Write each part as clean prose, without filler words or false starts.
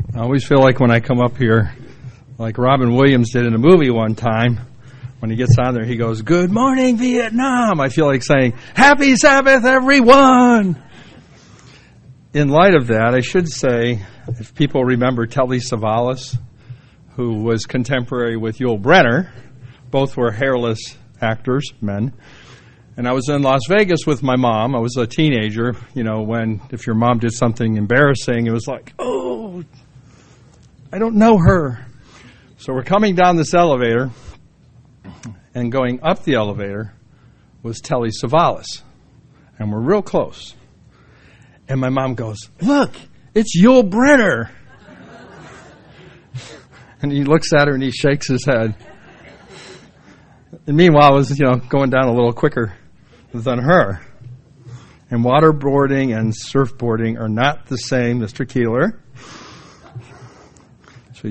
I always feel like when I come up here, like Robin Williams did in a movie one time, when he gets on there, he goes, "Good morning, Vietnam." I feel like saying, "Happy Sabbath, everyone!" In light of that, I should say, if people remember Telly Savalas, who was contemporary with Yul Brynner, both were hairless actors, men. And I was in Las Vegas with my mom. I was a teenager, when if your mom did something embarrassing, it was like, oh, I don't know her. So we're coming down this elevator, and going up the elevator was Telly Savalas. And we're real close. And my mom goes, "Look, it's Yul Brynner." And he looks at her and he shakes his head. And meanwhile, I was, going down a little quicker than her. And waterboarding and surfboarding are not the same, Mr. Keeler. So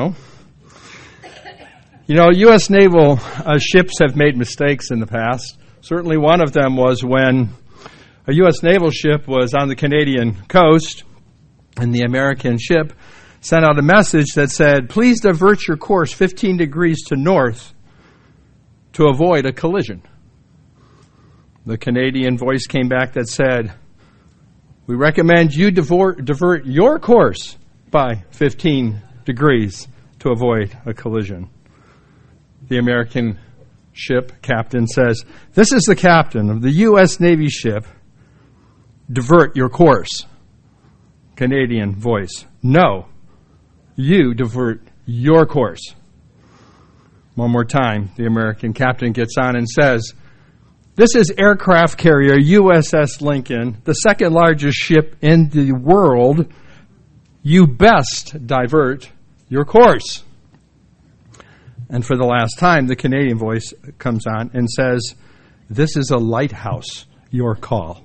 U.S. naval ships have made mistakes in the past. Certainly one of them was when a U.S. naval ship was on the Canadian coast, and the American ship sent out a message that said, "Please divert your course 15 degrees to north to avoid a collision." The Canadian voice came back that said, "We recommend you divert your course by 15 degrees to avoid a collision." The American ship captain says, "This is the captain of the U.S. Navy ship. Divert your course." Canadian voice, "No, you divert your course." One more time, the American captain gets on and says, "This is aircraft carrier USS Lincoln, the second largest ship in the world. You best divert your course." And for the last time, the Canadian voice comes on and says, "This is a lighthouse, your call."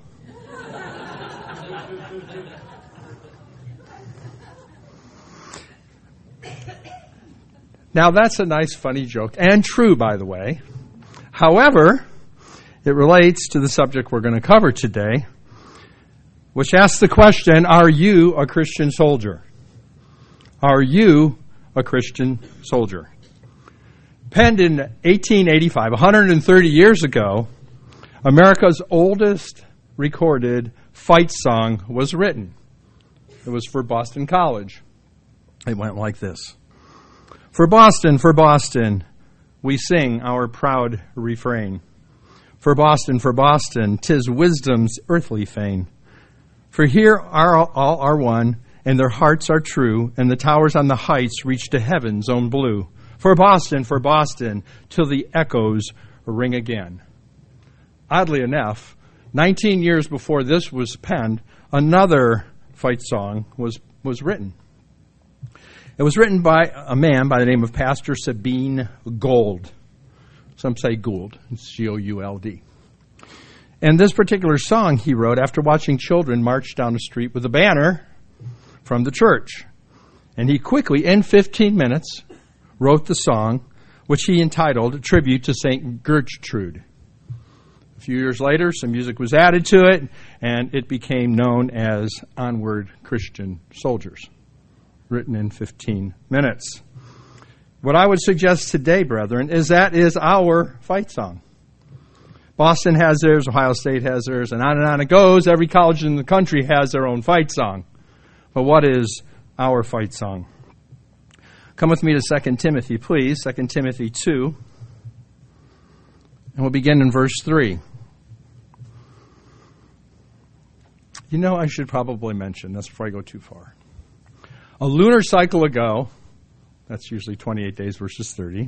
Now, that's a nice, funny joke, and true, by the way. However, it relates to the subject we're going to cover today, which asks the question, are you a Christian soldier? Are you a Christian soldier? Penned in 1885, 130 years ago, America's oldest recorded fight song was written. It was for Boston College. It went like this. For Boston, we sing our proud refrain. For Boston, 'tis wisdom's earthly fane. For here are all are one, and their hearts are true, and the towers on the heights reach to heaven's own blue. For Boston, till the echoes ring again. Oddly enough, 19 years before this was penned, another fight song was written. It was written by a man by the name of Pastor Sabine Gould. Some say Gould. It's Gould. And this particular song he wrote after watching children march down the street with a banner from the church. And he quickly, in 15 minutes, wrote the song, which he entitled Tribute to St. Gertrude. A few years later, some music was added to it, and it became known as Onward Christian Soldiers, written in 15 minutes. What I would suggest today, brethren, is that is our fight song. Boston has theirs, Ohio State has theirs, and on it goes. Every college in the country has their own fight song. But what is our fight song? Come with me to 2 Timothy, please, 2 Timothy 2. And we'll begin in verse 3. I should probably mention this before I go too far. A lunar cycle ago, that's usually 28 days versus 30,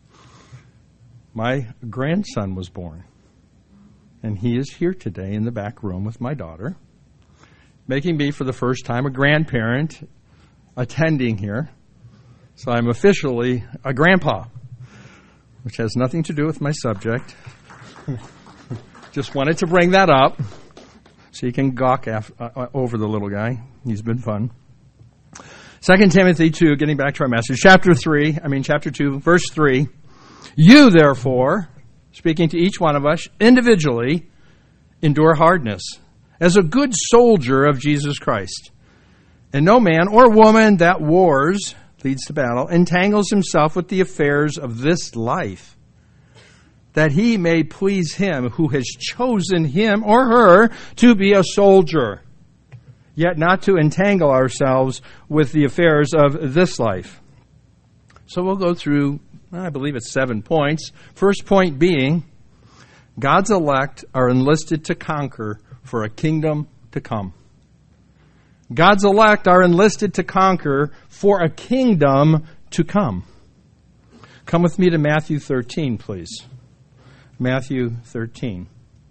my grandson was born. And he is here today in the back room with my daughter, making me, for the first time, a grandparent attending here. So I'm officially a grandpa, which has nothing to do with my subject. Just wanted to bring that up so you can gawk over the little guy. He's been fun. 2 Timothy 2, getting back to our message, chapter 2, verse 3. You, therefore, speaking to each one of us individually, endure hardness as a good soldier of Jesus Christ. And no man or woman that wars, leads to battle, entangles himself with the affairs of this life, that he may please him who has chosen him or her to be a soldier, yet not to entangle ourselves with the affairs of this life. So we'll go through, I believe it's 7 points. First point being, God's elect are enlisted to conquer for a kingdom to come. God's elect are enlisted to conquer for a kingdom to come. Come with me to Matthew 13, please. Matthew 13.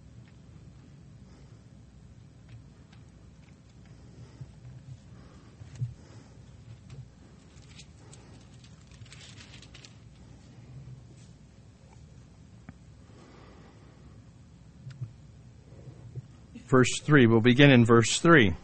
Verse 3. We'll begin in verse 3.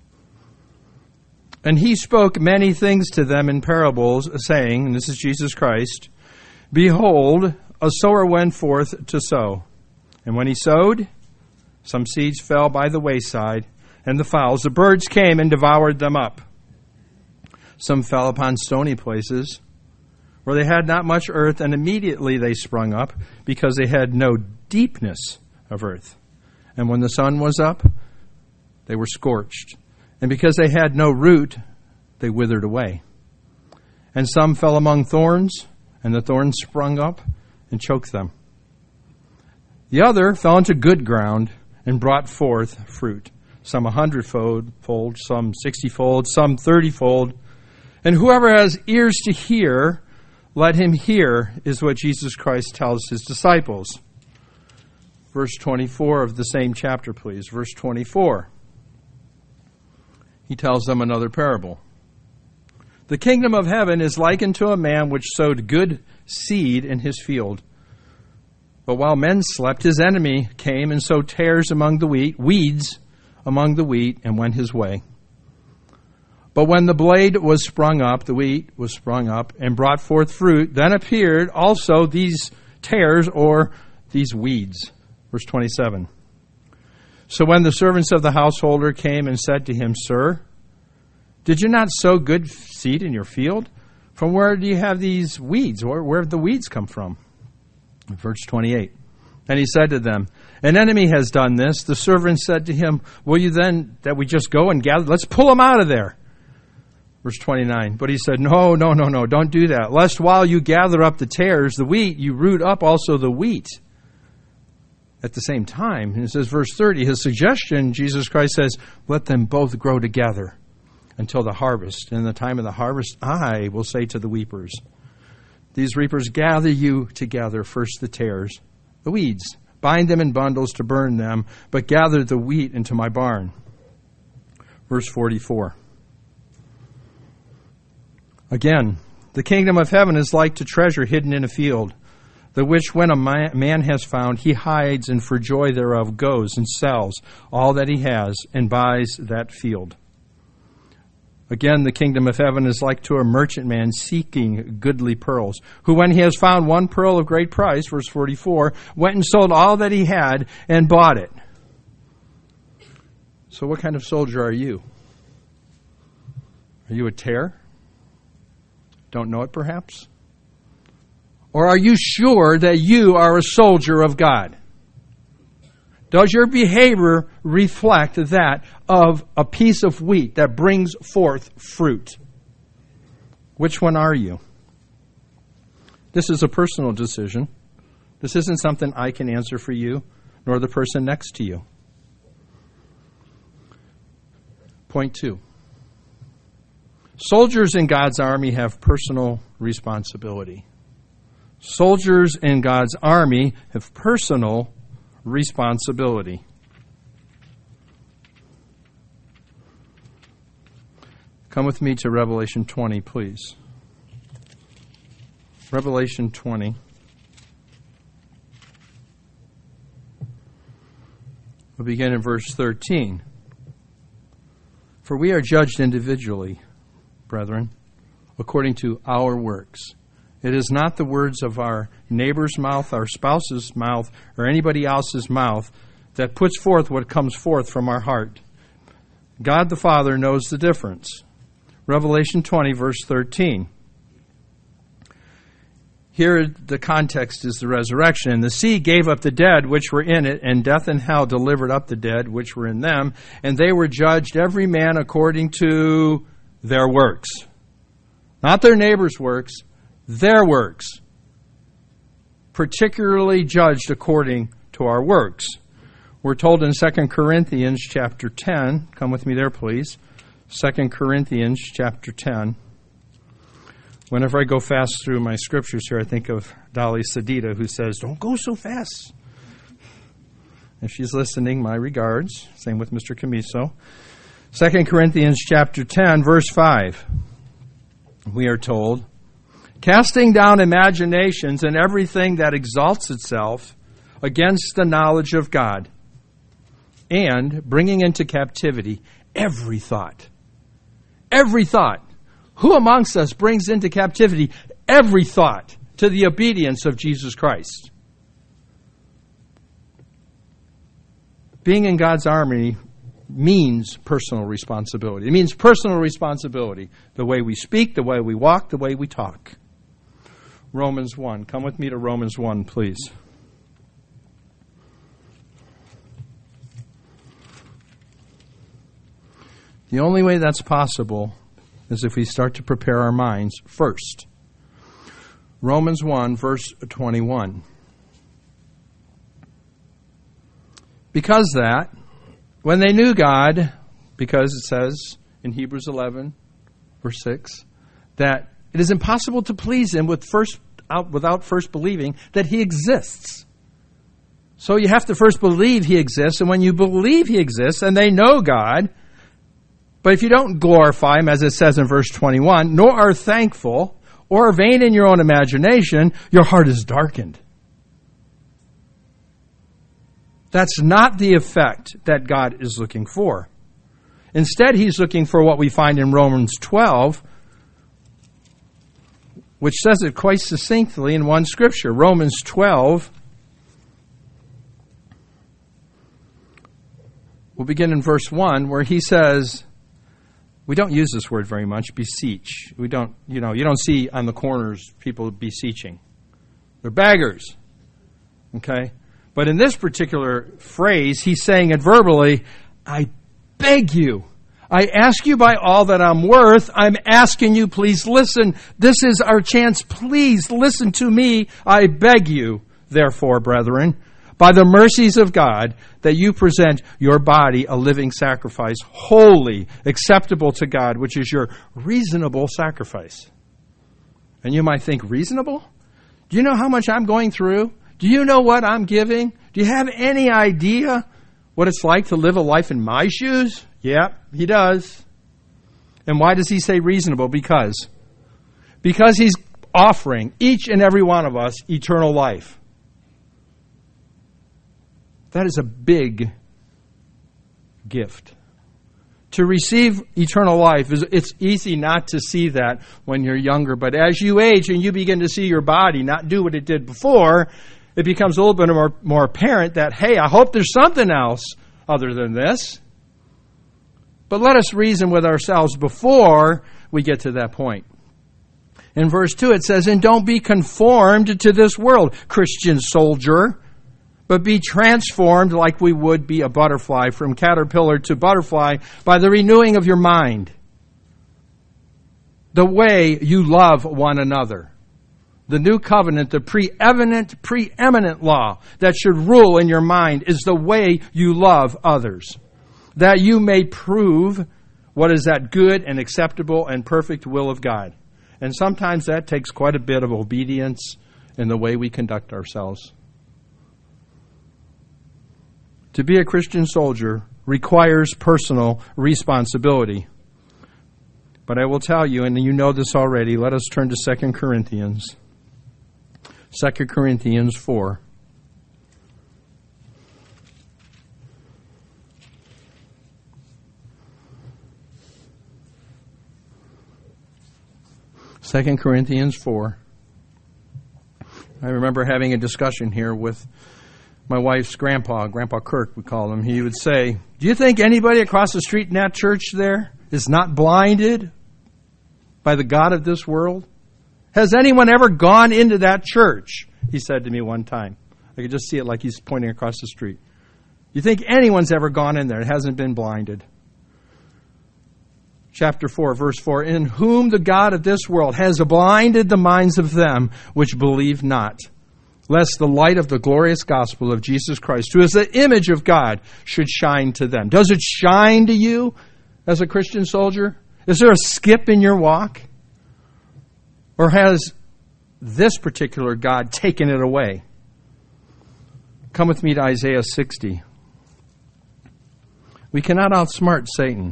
And he spoke many things to them in parables, saying, and this is Jesus Christ, Behold, a sower went forth to sow. And when he sowed, some seeds fell by the wayside, and the fowls, the birds came and devoured them up. Some fell upon stony places, where they had not much earth, and immediately they sprung up, because they had no deepness of earth. And when the sun was up, they were scorched. And because they had no root, they withered away. And some fell among thorns, and the thorns sprung up and choked them. The other fell into good ground and brought forth fruit, some 100-fold, some 60-fold, some 30-fold. And whoever has ears to hear, let him hear, is what Jesus Christ tells his disciples. Verse 24 of the same chapter, please. Verse 24. He tells them another parable. The kingdom of heaven is likened to a man which sowed good seed in his field. But while men slept, his enemy came and sowed tares among the weeds among the wheat, and went his way. But when the blade was sprung up, the wheat was sprung up, and brought forth fruit, then appeared also these tares, or these weeds. Verse 27. So when the servants of the householder came and said to him, Sir, did you not sow good seed in your field? From where do you have these weeds? Where have the weeds come from? Verse 28. And he said to them, An enemy has done this. The servant said to him, Will you then, that we just go and gather? Let's pull them out of there. Verse 29. But he said, No, don't do that. Lest while you gather up the tares, the wheat, you root up also the wheat. At the same time, and it says, verse 30, his suggestion, Jesus Christ says, let them both grow together until the harvest. And in the time of the harvest, I will say to the weepers, these reapers, gather you together, first the tares, the weeds, bind them in bundles to burn them, but gather the wheat into my barn. Verse 44. Again, the kingdom of heaven is like to treasure hidden in a field, the which when a man has found, he hides, and for joy thereof goes and sells all that he has and buys that field. Again, the kingdom of heaven is like to a merchant man seeking goodly pearls, who when he has found one pearl of great price, verse 44, went and sold all that he had and bought it. So what kind of soldier are you? Are you a tare? Don't know it perhaps? Or are you sure that you are a soldier of God? Does your behavior reflect that of a piece of wheat that brings forth fruit? Which one are you? This is a personal decision. This isn't something I can answer for you, nor the person next to you. Point 2. Soldiers in God's army have personal responsibility. Soldiers in God's army have personal responsibility. Come with me to Revelation 20, please. Revelation 20. We'll begin in verse 13. For we are judged individually, brethren, according to our works. It is not the words of our neighbor's mouth, our spouse's mouth, or anybody else's mouth that puts forth what comes forth from our heart. God the Father knows the difference. Revelation 20, verse 13. Here the context is the resurrection. And the sea gave up the dead which were in it, and death and hell delivered up the dead which were in them, and they were judged every man according to their works. Not their neighbor's works, their works. Particularly judged according to our works. We're told in 2 Corinthians chapter 10, come with me there please, 2 Corinthians chapter 10. Whenever I go fast through my scriptures here, I think of Dolly Sedita, who says, don't go so fast. If she's listening, my regards. Same with Mr. Camiso. 2 Corinthians chapter 10, verse 5. We are told, casting down imaginations and everything that exalts itself against the knowledge of God, and bringing into captivity every thought. Every thought. Who amongst us brings into captivity every thought to the obedience of Jesus Christ? Being in God's army means personal responsibility. It means personal responsibility. The way we speak, the way we walk, the way we talk. Romans 1. Come with me to Romans 1, please. The only way that's possible is if we start to prepare our minds first. Romans 1, verse 21. Because that, when they knew God, because it says in Hebrews 11, verse 6, that it is impossible to please Him without first believing that He exists. So you have to first believe He exists, and when you believe He exists, and they know God, but if you don't glorify Him, as it says in verse 21, nor are thankful, or vain in your own imagination, your heart is darkened. That's not the effect that God is looking for. Instead, He's looking for what we find in Romans 12, which says it quite succinctly in one scripture. Romans 12, we'll begin in verse 1, where he says, we don't use this word very much, beseech. We don't, you don't see on the corners people beseeching. They're beggars. Okay? But in this particular phrase, he's saying it verbally, I beg you. I ask you by all that I'm worth. I'm asking you, please listen. This is our chance. Please listen to me. I beg you, therefore, brethren, by the mercies of God, that you present your body a living sacrifice, holy, acceptable to God, which is your reasonable sacrifice. And you might think, reasonable? Do you know how much I'm going through? Do you know what I'm giving? Do you have any idea what it's like to live a life in my shoes? Yeah, he does. And why does he say reasonable? Because he's offering each and every one of us eternal life. That is a big gift. To receive eternal life, it's easy not to see that when you're younger. But as you age and you begin to see your body not do what it did before, it becomes a little bit more apparent that, hey, I hope there's something else other than this. But let us reason with ourselves before we get to that point. In verse 2 it says, and don't be conformed to this world, Christian soldier, but be transformed like we would be a butterfly, from caterpillar to butterfly, by the renewing of your mind. The way you love one another. The new covenant, the preeminent law that should rule in your mind is the way you love others, that you may prove what is that good and acceptable and perfect will of God. And sometimes that takes quite a bit of obedience in the way we conduct ourselves. To be a Christian soldier requires personal responsibility. But I will tell you, and you know this already, let us turn to 2 Corinthians. 2 Corinthians 4. Second Corinthians 4. I remember having a discussion here with my wife's grandpa, Grandpa Kirk, we call him. He would say, do you think anybody across the street in that church there is not blinded by the God of this world? Has anyone ever gone into that church? He said to me one time. I could just see it like he's pointing across the street. You think anyone's ever gone in there and hasn't been blinded? Chapter 4, verse 4, in whom the God of this world has blinded the minds of them which believe not, lest the light of the glorious gospel of Jesus Christ, who is the image of God, should shine to them. Does it shine to you as a Christian soldier? Is there a skip in your walk? Or has this particular God taken it away? Come with me to Isaiah 60. We cannot outsmart Satan.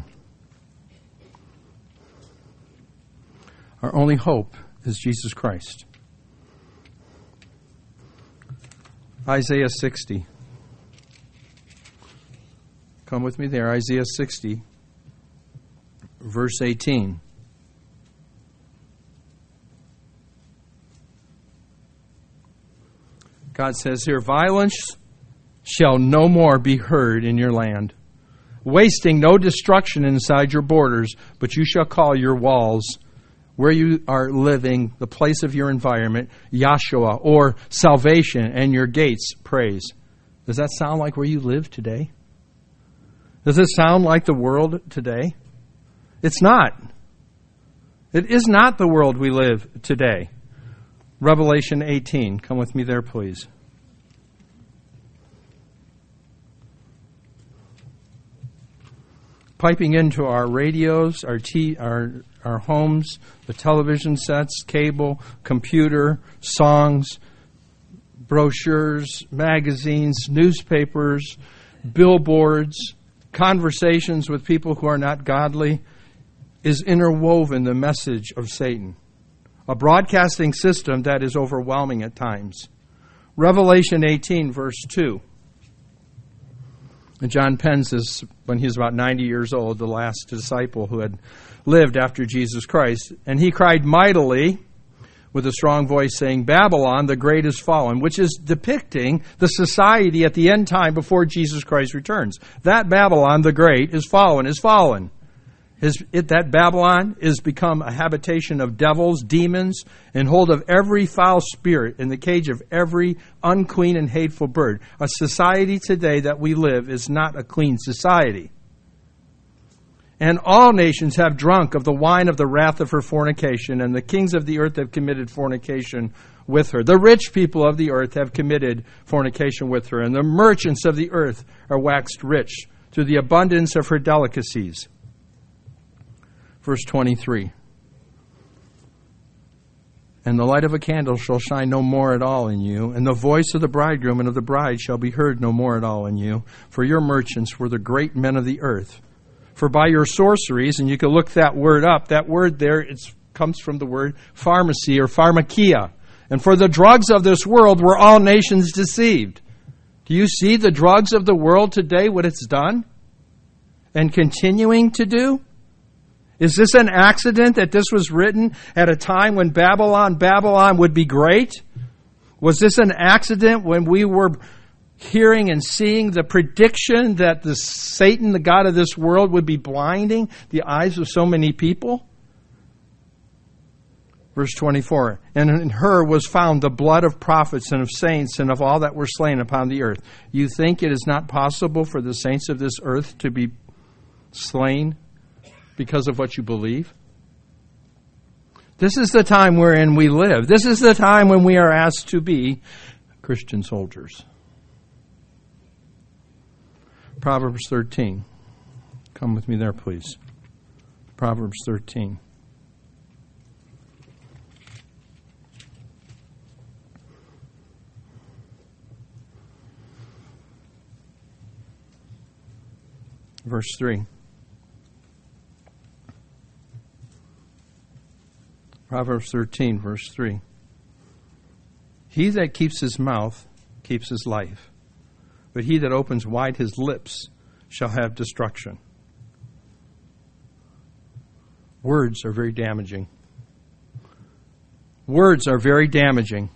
Our only hope is Jesus Christ. Isaiah 60. Come with me there. Isaiah 60, verse 18. God says here, violence shall no more be heard in your land, wasting no destruction inside your borders, but you shall call your walls where you are living, the place of your environment, Yahshua, or salvation, and your gates, praise. Does that sound like where you live today? Does it sound like the world today? It's not. It is not the world we live today. Revelation 18. Come with me there, please. Piping into our radios, our homes, the television sets, cable, computer, songs, brochures, magazines, newspapers, billboards, conversations with people who are not godly, is interwoven the message of Satan. A broadcasting system that is overwhelming at times. Revelation 18, verse 2. And John pens this when he was about 90 years old, the last disciple who had lived after Jesus Christ. And he cried mightily with a strong voice, saying, Babylon the great is fallen, which is depicting the society at the end time before Jesus Christ returns. That Babylon the great is fallen, that Babylon is become a habitation of devils, demons, and hold of every foul spirit in the cage of every unclean and hateful bird. A society today that we live is not a clean society. And all nations have drunk of the wine of the wrath of her fornication, and the kings of the earth have committed fornication with her. The rich people of the earth have committed fornication with her, and the merchants of the earth are waxed rich through the abundance of her delicacies. Verse 23. And the light of a candle shall shine no more at all in you, and the voice of the bridegroom and of the bride shall be heard no more at all in you. For your merchants were the great men of the earth. For by your sorceries, and you can look that word up, that word there comes from the word pharmacy or pharmakia. And for the drugs of this world were all nations deceived. Do you see the drugs of the world today, what it's done and continuing to do? Is this an accident that this was written at a time when Babylon would be great? Was this an accident when we were hearing and seeing the prediction that Satan, the god of this world, would be blinding the eyes of so many people? Verse 24, and in her was found the blood of prophets and of saints and of all that were slain upon the earth. You think it is not possible for the saints of this earth to be slain because of what you believe? This is the time wherein we live. This is the time when we are asked to be Christian soldiers. Proverbs 13. Come with me there, please. Proverbs 13. Verse 3. Proverbs 13, verse 3. He that keeps his mouth keeps his life, but he that opens wide his lips shall have destruction. Words are very damaging. Words are very damaging.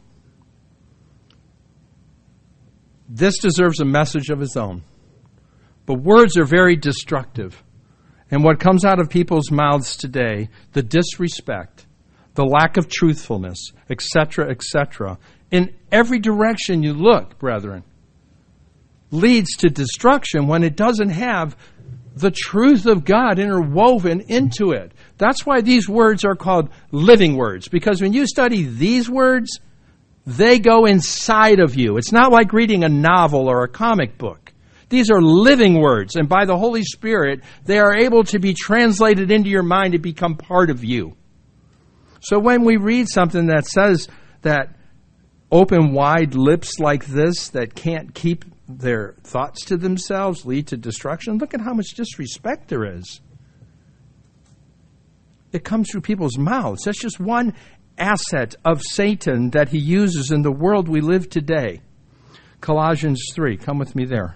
This deserves a message of its own. But words are very destructive. And what comes out of people's mouths today, the disrespect, the lack of truthfulness, etc., in every direction you look, brethren, leads to destruction when it doesn't have the truth of God interwoven into it. That's why these words are called living words, because when you study these words, they go inside of you. It's not like reading a novel or a comic book. These are living words, and by the Holy Spirit, they are able to be translated into your mind and become part of you. So when we read something that says that open wide lips like this that can't keep their thoughts to themselves lead to destruction, look at how much disrespect there is. It comes through people's mouths. That's just one asset of Satan that he uses in the world we live today. Colossians 3, come with me there.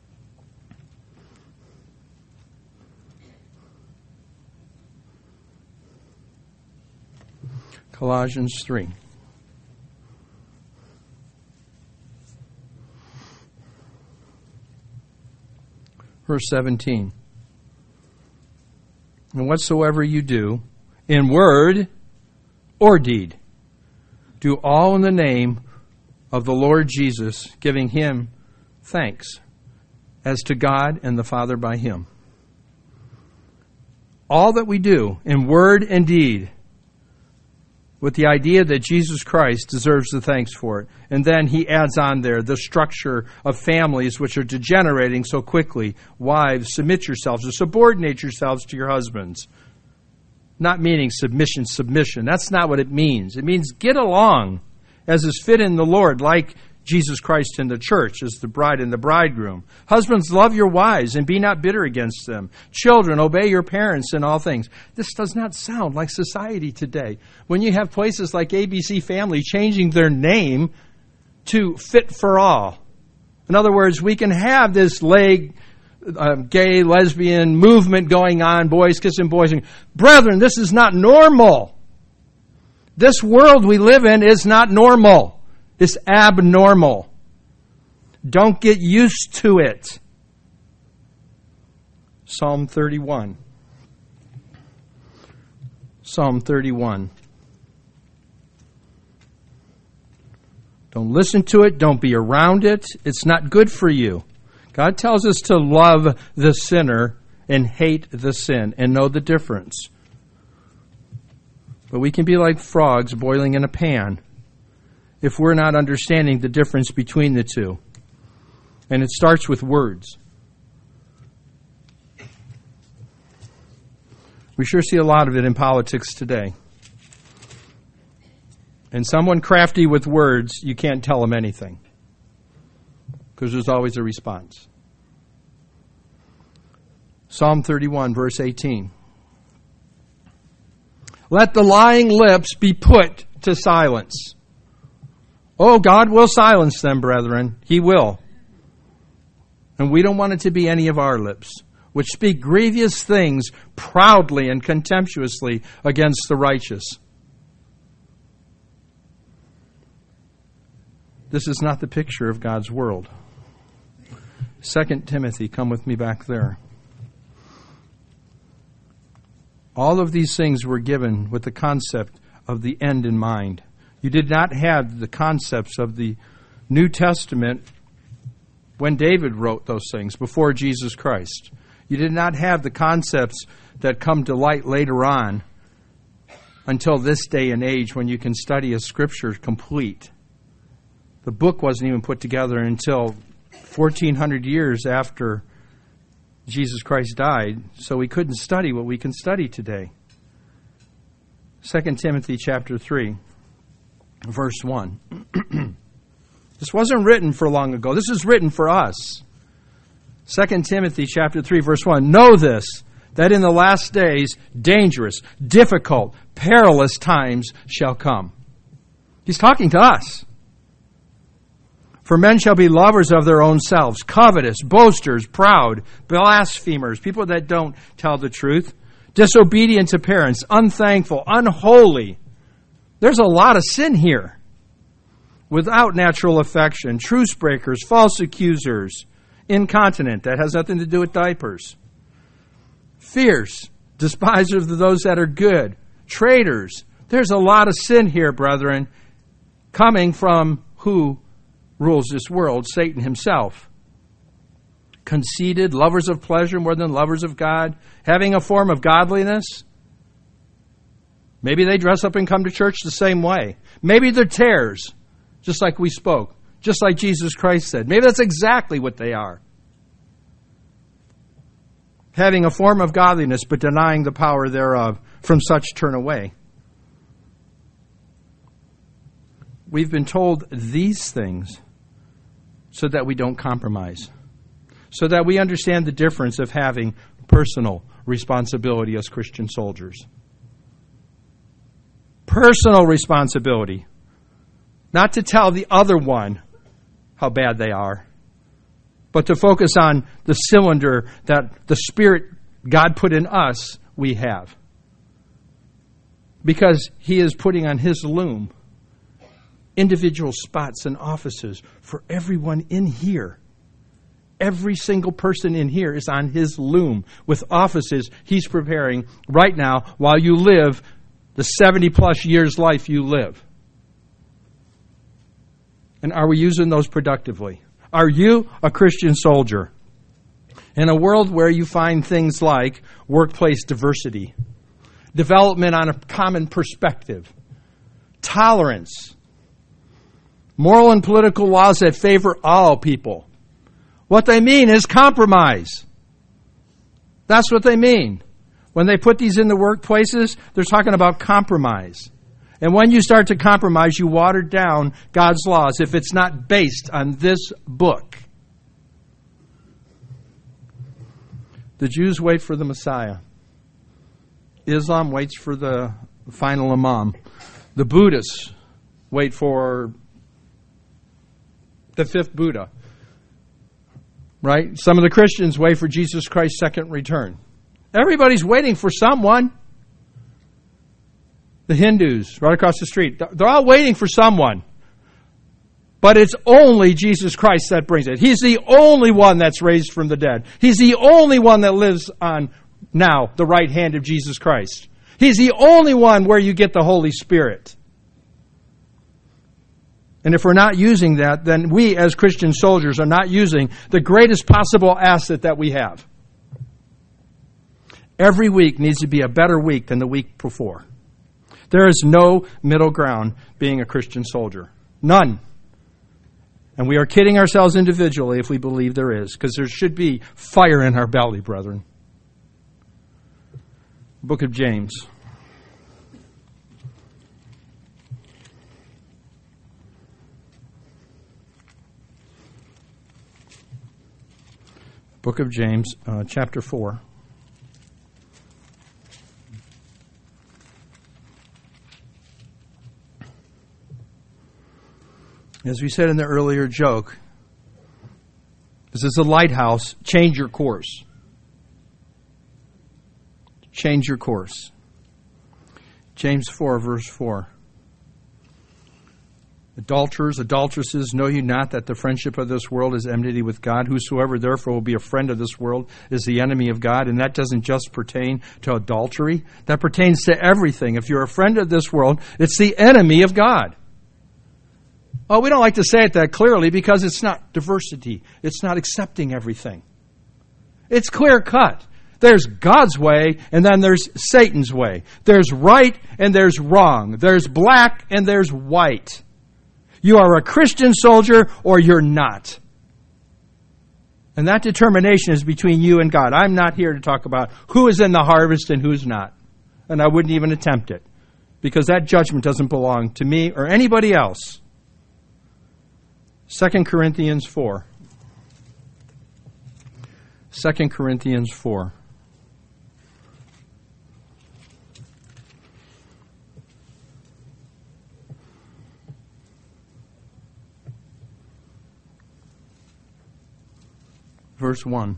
Colossians 3. Verse 17. And whatsoever you do, in word or deed, do all in the name of the Lord Jesus, giving him thanks as to God and the Father by him. All that we do in word and deed, with the idea that Jesus Christ deserves the thanks for it. And then he adds on there the structure of families which are degenerating so quickly. Wives, submit yourselves or subordinate yourselves to your husbands. Not meaning submission. That's not what it means. It means get along as is fit in the Lord, like Jesus Christ in the church as the bride and the bridegroom. Husbands, love your wives and be not bitter against them. Children, obey your parents in all things. This does not sound like society today. When you have places like ABC Family changing their name to Fit for All. In other words, we can have this gay, lesbian movement going on, boys kissing boys. Brethren, this is not normal. This world we live in is not normal. It's abnormal. Don't get used to it. Psalm 31. Psalm 31. Don't listen to it. Don't be around it. It's not good for you. God tells us to love the sinner and hate the sin and know the difference. But we can be like frogs boiling in a pan if we're not understanding the difference between the two. And it starts with words. We sure see a lot of it in politics today. And someone crafty with words, you can't tell them anything, because there's always a response. Psalm 31, verse 18. Let the lying lips be put to silence. Oh, God will silence them, brethren. He will. And we don't want it to be any of our lips, which speak grievous things proudly and contemptuously against the righteous. This is not the picture of God's world. 2 Timothy, come with me back there. All of these things were given with the concept of the end in mind. You did not have the concepts of the New Testament when David wrote those things, before Jesus Christ. You did not have the concepts that come to light later on until this day and age when you can study a scripture complete. The book wasn't even put together until 1,400 years after Jesus Christ died, so we couldn't study what we can study today. 2 Timothy chapter 3. Verse 1. This wasn't written for long ago. This is written for us. 2 Timothy chapter 3, verse 1. Know this, that in the last days dangerous, difficult, perilous times shall come. He's talking to us. For men shall be lovers of their own selves, covetous, boasters, proud, blasphemers, people that don't tell the truth, disobedient to parents, unthankful, unholy. There's a lot of sin here. Without natural affection, truce breakers, false accusers, incontinent. That has nothing to do with diapers. fierce, despisers of those that are good, traitors. There's a lot of sin here, brethren, coming from who rules this world, Satan himself. Conceited, lovers of pleasure more than lovers of God, having a form of godliness. Maybe they dress up and come to church the same way. Maybe they're tares, just like we spoke, just like Jesus Christ said. Maybe that's exactly what they are. Having a form of godliness, but denying the power thereof, from such turn away. We've been told these things so that we don't compromise, so that we understand the difference of having personal responsibility as Christian soldiers. Personal responsibility. Not to tell the other one how bad they are, but to focus on the cylinder that the Spirit God put in us we have. Because He is putting on His loom individual spots and offices for everyone in here. Every single person in here is on His loom with offices He's preparing right now while you live the 70-plus years life you live. And are we using those productively? Are you a Christian soldier? In a world where you find things like workplace diversity, development on a common perspective, tolerance, moral and political laws that favor all people, what they mean is compromise. That's what they mean. When they put these in the workplaces, they're talking about compromise. And when you start to compromise, you water down God's laws if it's not based on this book. The Jews wait for the Messiah. Islam waits for the final Imam. The Buddhists wait for the fifth Buddha. Right? Some of the Christians wait for Jesus Christ's second return. Everybody's waiting for someone. The Hindus, right across the street, they're all waiting for someone. But it's only Jesus Christ that brings it. He's the only one that's raised from the dead. He's the only one that lives on now the right hand of Jesus Christ. He's the only one where you get the Holy Spirit. And if we're not using that, then we as Christian soldiers are not using the greatest possible asset that we have. Every week needs to be a better week than the week before. There is no middle ground being a Christian soldier. None. And we are kidding ourselves individually if we believe there is, because there should be fire in our belly, brethren. Book of James. Book of James, chapter 4. As we said in the earlier joke, this is a lighthouse. Change your course. Change your course. James 4, verse 4. Adulterers, adulteresses, know you not that the friendship of this world is enmity with God? Whosoever therefore will be a friend of this world is the enemy of God. And that doesn't just pertain to adultery. That pertains to everything. If you're a friend of this world, it's the enemy of God. Oh, we don't like to say it that clearly because it's not diversity. It's not accepting everything. It's clear cut. There's God's way and then there's Satan's way. There's right and there's wrong. There's black and there's white. You are a Christian soldier or you're not. And that determination is between you and God. I'm not here to talk about who is in the harvest and who's not. And I wouldn't even attempt it because that judgment doesn't belong to me or anybody else. 2 Corinthians 4. 2 Corinthians 4. Verse 1.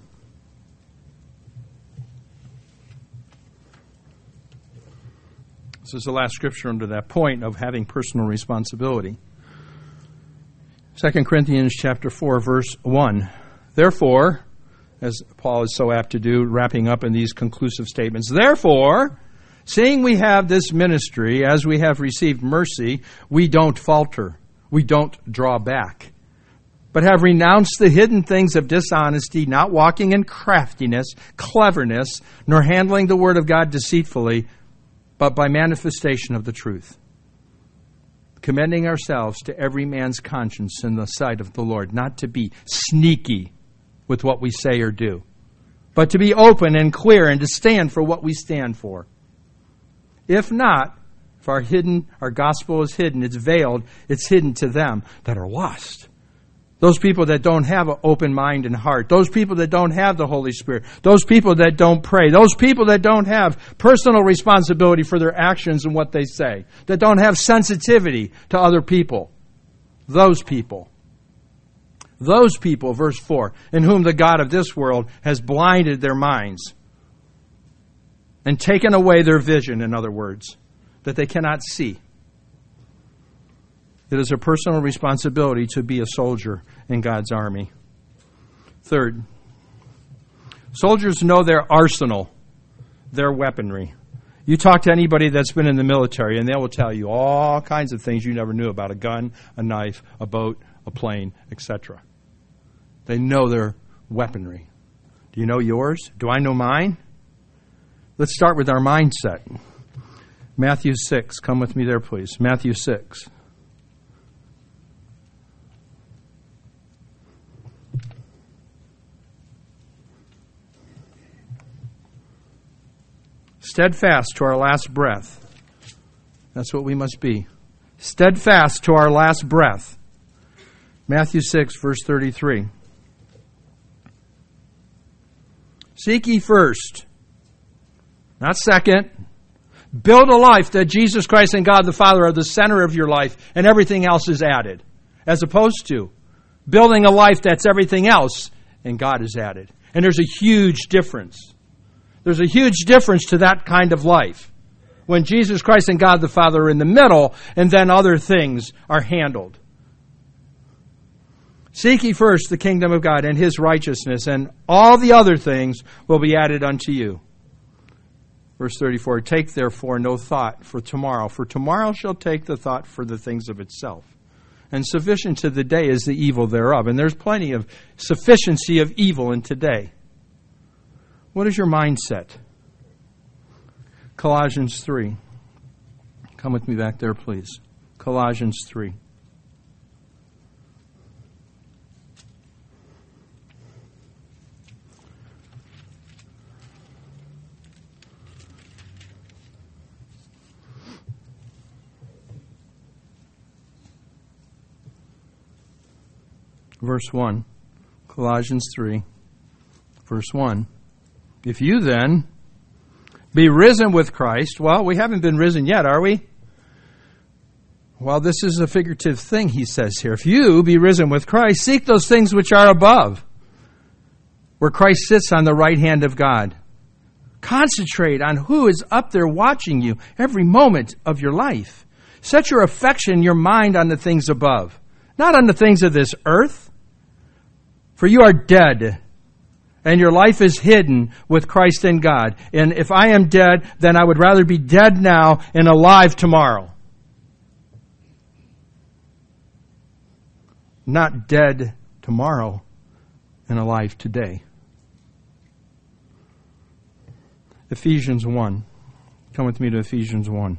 This is the last scripture under that point of having personal responsibility. 2 Corinthians chapter 4, verse 1. Therefore, as Paul is so apt to do, wrapping up in these conclusive statements. Therefore, seeing we have this ministry, as we have received mercy, we don't falter. We don't draw back, but have renounced the hidden things of dishonesty, not walking in craftiness, cleverness, nor handling the word of God deceitfully, but by manifestation of the truth, commending ourselves to every man's conscience in the sight of the Lord, not to be sneaky with what we say or do, but to be open and clear and to stand for what we stand for. If not, if our gospel is hidden, it's veiled, it's hidden to them that are lost. Those people that don't have an open mind and heart. Those people that don't have the Holy Spirit. Those people that don't pray. Those people that don't have personal responsibility for their actions and what they say. That don't have sensitivity to other people. Those people. Those people, verse 4, in whom the God of this world has blinded their minds and taken away their vision, in other words, that they cannot see. It is a personal responsibility to be a soldier in God's army. Third, soldiers know their arsenal, their weaponry. You talk to anybody that's been in the military, and they will tell you all kinds of things you never knew about a gun, a knife, a boat, a plane, etc. They know their weaponry. Do you know yours? Do I know mine? Let's start with our mindset. Matthew 6. Come with me there, please. Matthew 6. Steadfast to our last breath. That's what we must be. Steadfast to our last breath. Matthew 6, verse 33. Seek ye first, not second. Build a life that Jesus Christ and God the Father are the center of your life and everything else is added. As opposed to building a life that's everything else and God is added. And there's a huge difference. There's a huge difference to that kind of life. When Jesus Christ and God the Father are in the middle and then other things are handled. Seek ye first the kingdom of God and His righteousness, and all the other things will be added unto you. Verse 34, take therefore no thought for tomorrow shall take the thought for the things of itself. And sufficient to the day is the evil thereof. And there's plenty of sufficiency of evil in today. What is your mindset? Colossians 3. Come with me back there, please. Colossians 3. Verse 1. Colossians 3. Verse 1. If you then be risen with Christ, well, we haven't been risen yet, are we? Well, this is a figurative thing, he says here. If you be risen with Christ, seek those things which are above, where Christ sits on the right hand of God. Concentrate on who is up there watching you every moment of your life. Set your affection, your mind on the things above, not on the things of this earth. For you are dead, and your life is hidden with Christ in God. And if I am dead, then I would rather be dead now and alive tomorrow. Not dead tomorrow and alive today. Ephesians 1. Come with me to Ephesians 1.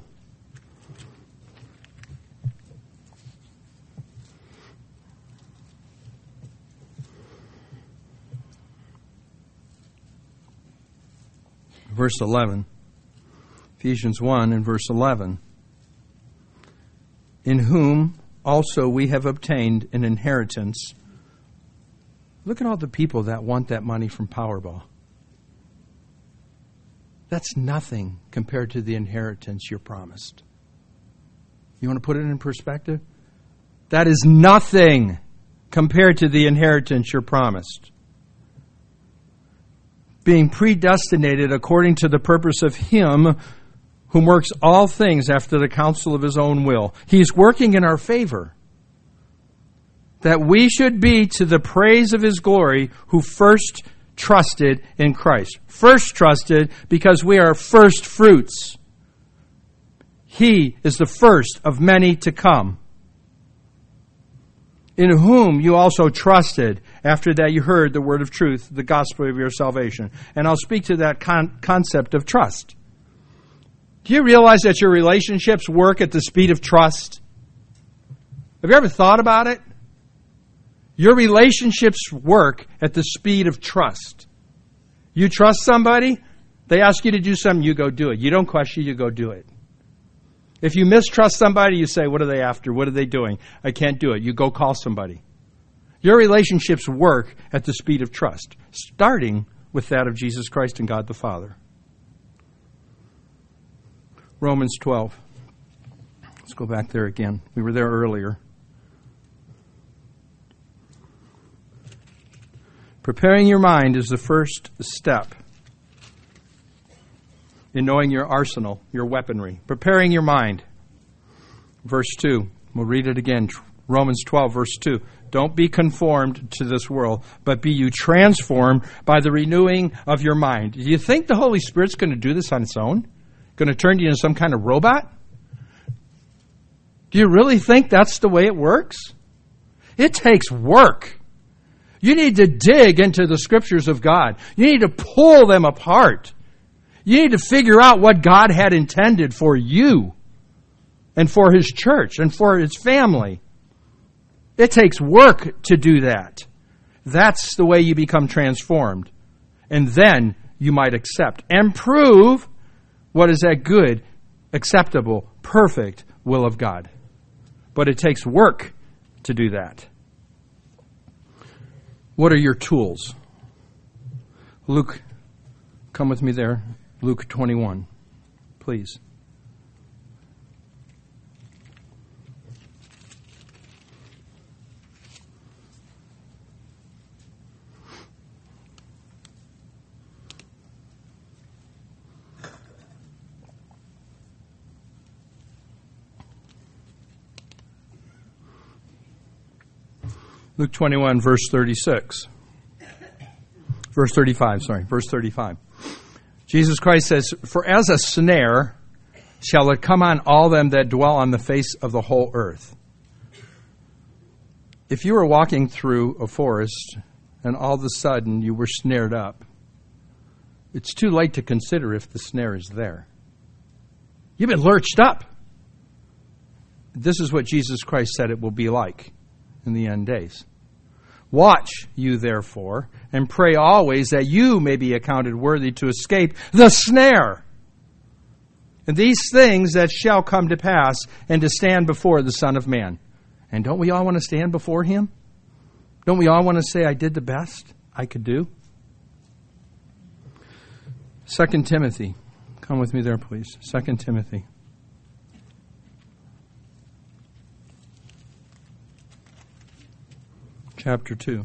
Verse 11. Ephesians 1 and verse 11. In whom also we have obtained an inheritance. Look at all the people that want that money from Powerball. That's nothing compared to the inheritance you're promised. You want to put it in perspective? That is nothing compared to the inheritance you're promised. Being predestinated according to the purpose of Him who works all things after the counsel of His own will. He's working in our favor, that we should be to the praise of His glory, who first trusted in Christ. First trusted because we are first fruits. He is the first of many to come, in whom you also trusted after that you heard the word of truth, the gospel of your salvation. And I'll speak to that concept of trust. Do you realize that your relationships work at the speed of trust? Have you ever thought about it? Your relationships work at the speed of trust. You trust somebody, they ask you to do something, you go do it. You don't question, you go do it. If you mistrust somebody, you say, what are they after? What are they doing? I can't do it. You go call somebody. Your relationships work at the speed of trust, starting with that of Jesus Christ and God the Father. Romans 12. Let's go back there again. We were there earlier. Preparing your mind is the first step in knowing your arsenal, your weaponry. Preparing your mind. Verse 2. We'll read it again. Romans 12, verse 2. Don't be conformed to this world, but be you transformed by the renewing of your mind. Do you think the Holy Spirit's going to do this on its own? Going to turn you into some kind of robot? Do you really think that's the way it works? It takes work. You need to dig into the Scriptures of God. You need to pull them apart. You need to figure out what God had intended for you and for His church and for His family. It takes work to do that. That's the way you become transformed. And then you might accept and prove what is that good, acceptable, perfect will of God. But it takes work to do that. What are your tools? Luke, come with me there. Luke 21, please. Luke 21, verse 36. Verse 35. Jesus Christ says, "For as a snare shall it come on all them that dwell on the face of the whole earth." If you were walking through a forest and all of a sudden you were snared up, it's too late to consider if the snare is there. You've been lurched up. This is what Jesus Christ said it will be like in the end days. "Watch you therefore, and pray always that you may be accounted worthy to escape the snare and these things that shall come to pass, and to stand before the Son of Man." And don't we all want to stand before Him? Don't we all want to say, I did the best I could do? 2 Timothy. Come with me there, please. 2 Timothy. Chapter 2.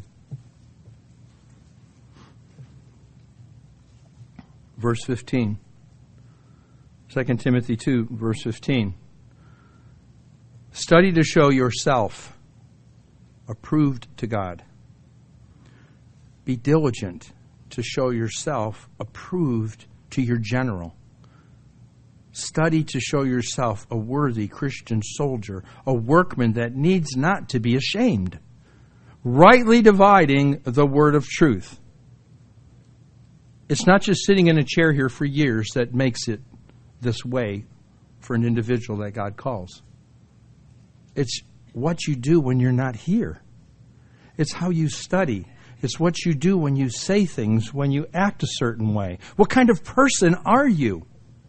Verse 15. 2 Timothy 2, verse 15. "Study to show yourself approved to God." Be diligent to show yourself approved to your general. Study to show yourself a worthy Christian soldier, a workman that needs not to be ashamed, rightly dividing the word of truth. It's not just sitting in a chair here for years that makes it this way for an individual that God calls. It's what you do when you're not here. It's how you study. It's what you do when you say things, when you act a certain way. What kind of person are you?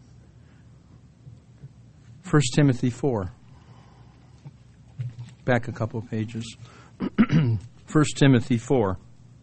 1 Timothy 4. Back a couple of pages. 1 Timothy 4.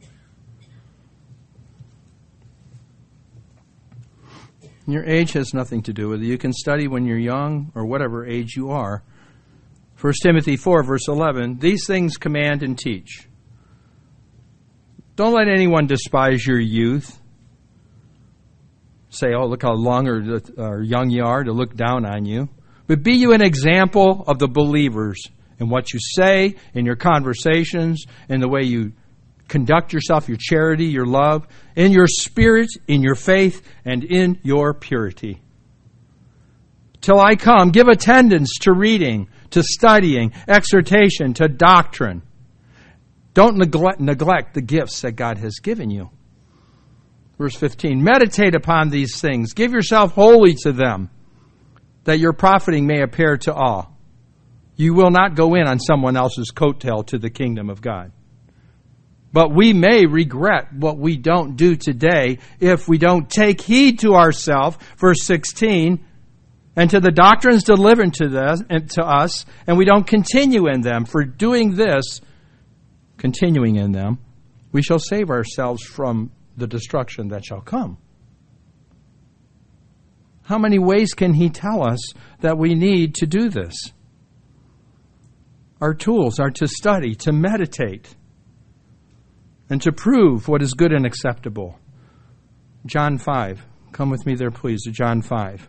Your age has nothing to do with it. You can study when you're young or whatever age you are. 1 Timothy 4, verse 11. "These things command and teach. Don't let anyone despise your youth. Say, oh, look how long or young you are, to look down on you. But be you an example of the believers in what you say, in your conversations, in the way you conduct yourself, your charity, your love, in your spirit, in your faith, and in your purity. Till I come, give attendance to reading, to studying, exhortation, to doctrine. Don't neglect the gifts that God has given you. Verse 15, meditate upon these things. Give yourself wholly to them, that your profiting may appear to all. You will not go in on someone else's coattail to the kingdom of God. But we may regret what we don't do today if we don't take heed to ourselves, verse 16, and to the doctrines delivered to us, and we don't continue in them. For doing this, continuing in them, we shall save ourselves from the destruction that shall come. How many ways can he tell us that we need to do this? Our tools are to study, to meditate, and to prove what is good and acceptable. John 5. Come with me there, please, to John 5.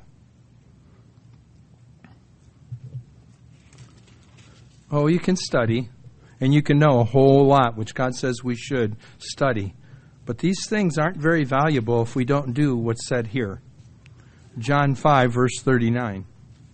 Oh, you can study, and you can know a whole lot, which God says we should study. But these things aren't very valuable if we don't do what's said here. John 5, verse 39.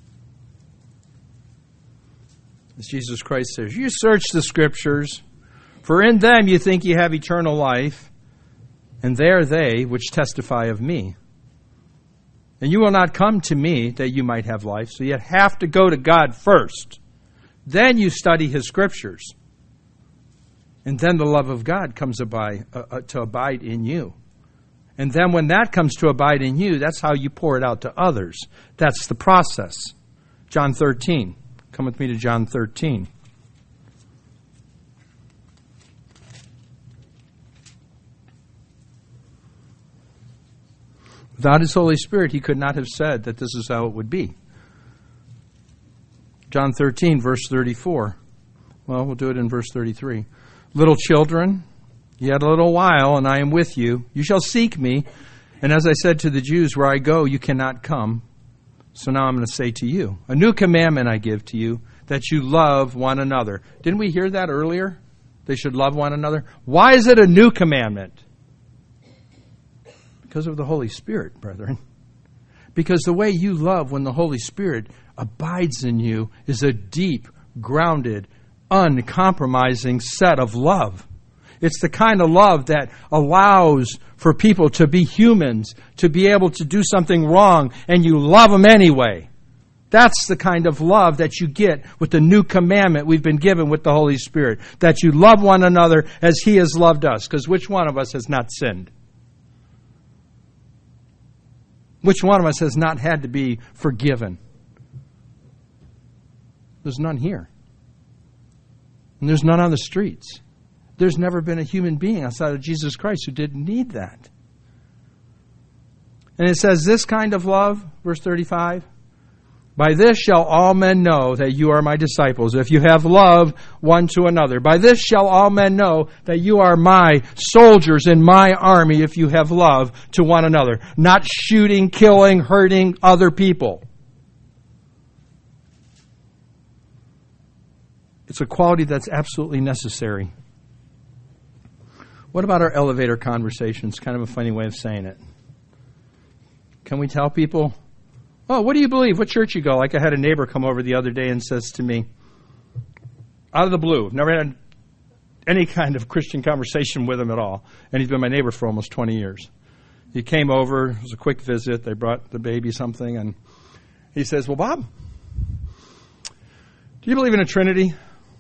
As Jesus Christ says, you search the Scriptures, for in them you think you have eternal life, and they are they which testify of me. And you will not come to me that you might have life, so you have to go to God first. Then you study His Scriptures. And then the love of God comes to abide in you. And then when that comes to abide in you, that's how you pour it out to others. That's the process. John 13. Come with me to John 13. Without His Holy Spirit, He could not have said that this is how it would be. John 13, verse 34. Well, we'll do it in verse 33. Little children, yet a little while, and I am with you. You shall seek me. And as I said to the Jews, where I go, you cannot come. So now I'm going to say to you, a new commandment I give to you, that you love one another. Didn't we hear that earlier? They should love one another. Why is it a new commandment? Because of the Holy Spirit, brethren. Because the way you love when the Holy Spirit abides in you is a deep, grounded, uncompromising set of love. It's the kind of love that allows for people to be humans, to be able to do something wrong, and you love them anyway. That's the kind of love that you get with the new commandment we've been given with the Holy Spirit, that you love one another as He has loved us, because which one of us has not sinned? Which one of us has not had to be forgiven? There's none here. And there's none on the streets. There's never been a human being outside of Jesus Christ who didn't need that. And it says this kind of love, verse 35, by this shall all men know that you are my disciples, if you have love one to another. By this shall all men know that you are my soldiers in my army, if you have love to one another. Not shooting, killing, hurting other people. It's a quality that's absolutely necessary. What about our elevator conversations? Kind of a funny way of saying it. Can we tell people, oh, what do you believe? What church you go? Like I had a neighbor come over the other day and says to me, out of the blue, never had any kind of Christian conversation with him at all. And he's been my neighbor for almost 20 years. He came over, it was a quick visit. They brought the baby something. And he says, well, Bob, do you believe in a Trinity?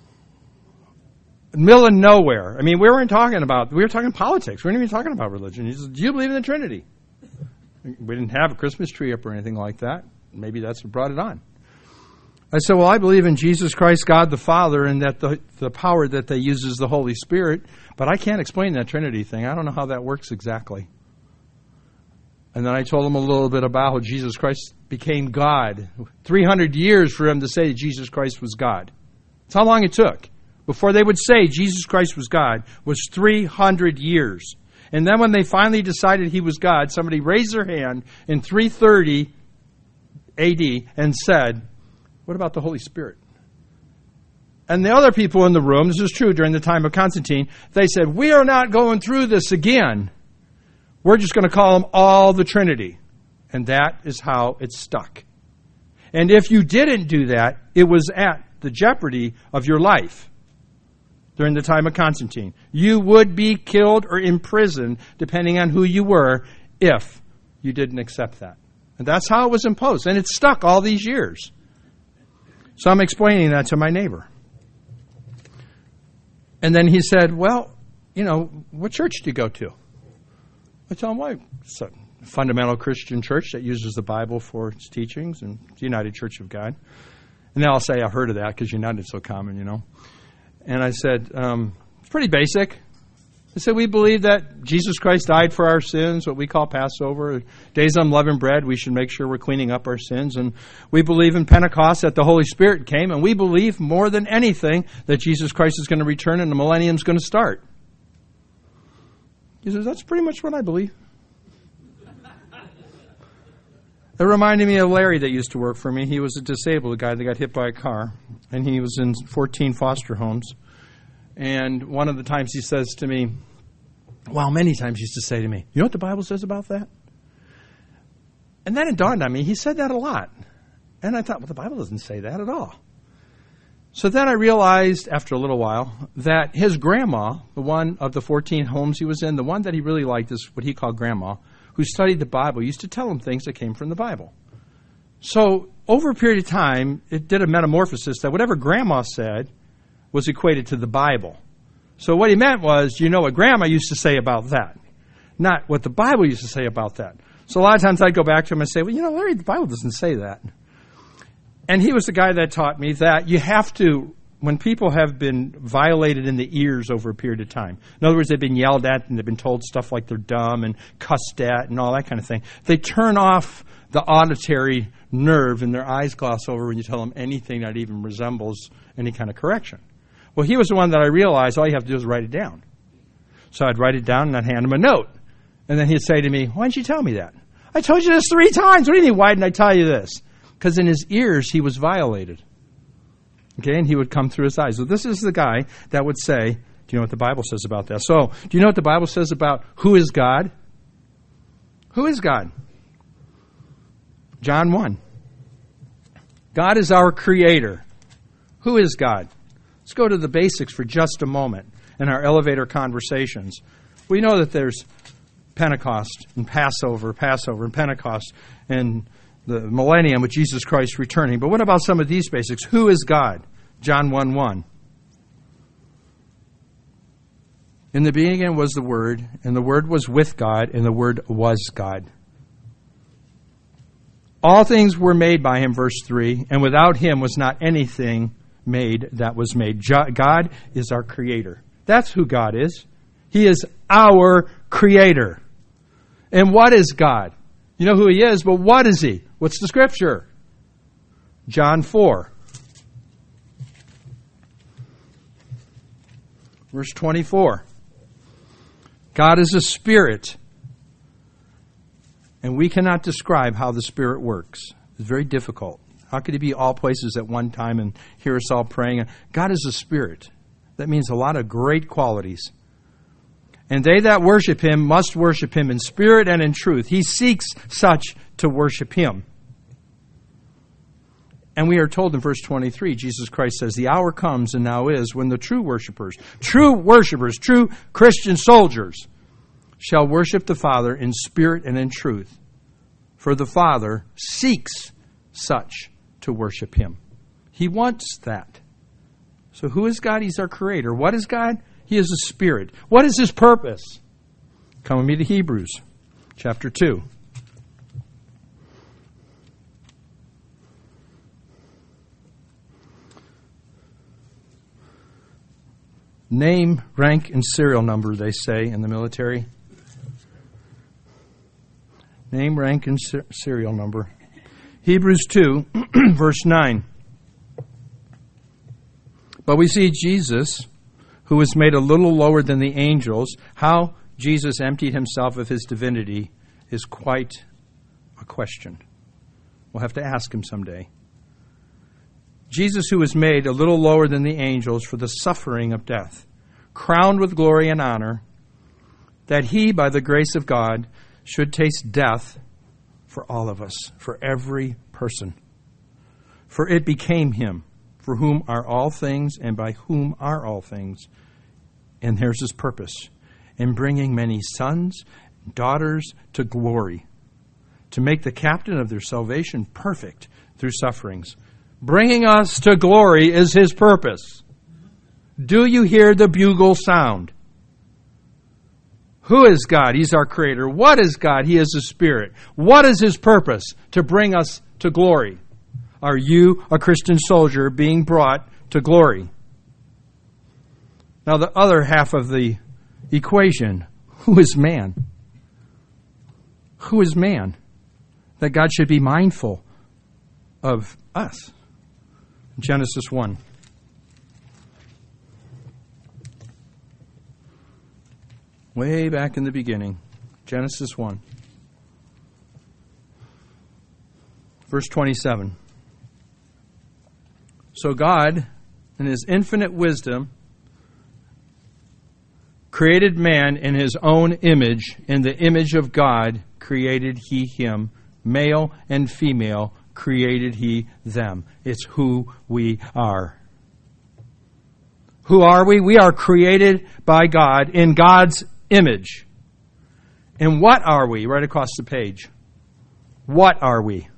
Middle of nowhere. I mean, we were talking politics. We weren't even talking about religion. He says, do you believe in the Trinity? We didn't have a Christmas tree up or anything like that. Maybe that's what brought it on. I said, well, I believe in Jesus Christ, God the Father, and that the power that they use is the Holy Spirit, but I can't explain that Trinity thing. I don't know how that works exactly. And then I told him a little bit about how Jesus Christ became God. 300 years for him to say Jesus Christ was God. That's how long it took. Before they would say Jesus Christ was God was 300 years. And then when they finally decided He was God, somebody raised their hand in 330 AD and said, what about the Holy Spirit? And the other people in the room, this is true during the time of Constantine, they said, we are not going through this again. We're just going to call them all the Trinity. And that is how it stuck. And if you didn't do that, it was at the jeopardy of your life during the time of Constantine. You would be killed or imprisoned, depending on who you were, if you didn't accept that. And that's how it was imposed. And it stuck all these years. So I'm explaining that to my neighbor. And then he said, well, what church do you go to? I tell him, well, it's a fundamental Christian church that uses the Bible for its teachings, and it's the United Church of God. And then I'll say, I've heard of that because United's so common, And I said, it's pretty basic. I said, we believe that Jesus Christ died for our sins, what we call Passover. Days of unleavened bread, we should make sure we're cleaning up our sins. And we believe in Pentecost that the Holy Spirit came. And we believe more than anything that Jesus Christ is going to return and the millennium is going to start. He says, that's pretty much what I believe. It reminded me of Larry that used to work for me. He was a disabled guy that got hit by a car. And he was in 14 foster homes. And one of the times he says to me, many times he used to say to me, you know what the Bible says about that? And then it dawned on me, he said that a lot. And I thought, the Bible doesn't say that at all. So then I realized after a little while that his grandma, the one of the 14 homes he was in, the one that he really liked is what he called grandma, who studied the Bible, used to tell him things that came from the Bible. So over a period of time, it did a metamorphosis that whatever grandma said was equated to the Bible. So what he meant was, what grandma used to say about that, not what the Bible used to say about that. So a lot of times I'd go back to him and say, Larry, the Bible doesn't say that. And he was the guy that taught me that you have to, when people have been violated in the ears over a period of time, in other words, they've been yelled at and they've been told stuff like they're dumb and cussed at and all that kind of thing, they turn off the auditory nerve and their eyes gloss over when you tell them anything that even resembles any kind of correction. Well, he was the one that I realized all you have to do is write it down. So I'd write it down and I'd hand him a note. And then he'd say to me, why didn't you tell me that? I told you this 3 times. What do you mean, why didn't I tell you this? Because in his ears, he was violated. Okay, and he would come through his eyes. So this is the guy that would say, do you know what the Bible says about that? So, do you know what the Bible says about who is God? Who is God? John 1. God is our creator. Who is God? Let's go to the basics for just a moment in our elevator conversations. We know that there's Pentecost and Passover and Pentecost and the millennium with Jesus Christ returning. But what about some of these basics? Who is God? John 1:1. In the beginning was the Word, and the Word was with God, and the Word was God. All things were made by Him, verse 3, and without Him was not anything made that was made. God is our Creator. That's who God is. He is our Creator. And what is God? You know who He is, but what is He? What's the Scripture? John 4. Verse 24. God is a spirit, and we cannot describe how the Spirit works. It's very difficult. How could He be all places at one time and hear us all praying? God is a spirit. That means a lot of great qualities. And they that worship Him must worship Him in spirit and in truth. He seeks such to worship Him. And we are told in verse 23, Jesus Christ says, the hour comes and now is when the true worshipers, true Christian soldiers, shall worship the Father in spirit and in truth. For the Father seeks such to worship Him. He wants that. So who is God? He's our Creator. What is God? He is a spirit. What is His purpose? Come with me to Hebrews chapter 2. Name, rank, and serial number, they say in the military. Name, rank, and serial number. Hebrews 2, verse 9. But we see Jesus, who was made a little lower than the angels. How Jesus emptied Himself of His divinity is quite a question. We'll have to ask Him someday. Jesus, who was made a little lower than the angels for the suffering of death, crowned with glory and honor, that he, by the grace of God, should taste death for all of us, for every person. For it became him, for whom are all things and by whom are all things. And there's his purpose, in bringing many sons and daughters to glory, to make the captain of their salvation perfect through sufferings. Bringing us to glory is his purpose. Do you hear the bugle sound? Who is God? He's our creator. What is God? He is a spirit. What is his purpose? To bring us to glory. Are you a Christian soldier being brought to glory? Now the other half of the equation, who is man? Who is man? That God should be mindful of us. Genesis 1. Way back in the beginning. Genesis 1. Verse 27. So God, in his infinite wisdom, created man in his own image. In the image of God created he him. Male and female created he them. It's who we are. Who are we? We are created by God in God's image. And what are we? Right across the page. What are we?